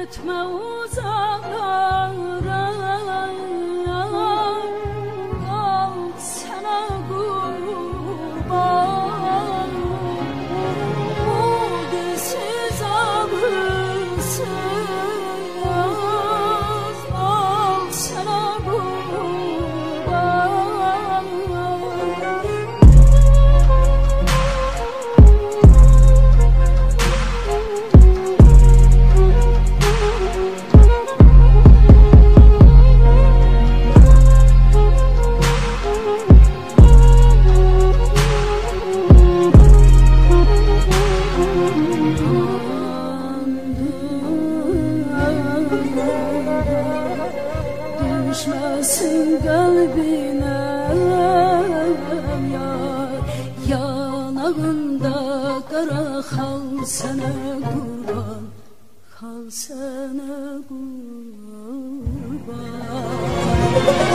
Gitme uzaklara, al sana kurban. Bu dilsiz abısız, al sana kurban. Düşmesin kalbine yar, yanağında kara kal sana kurban, kal sana kurban.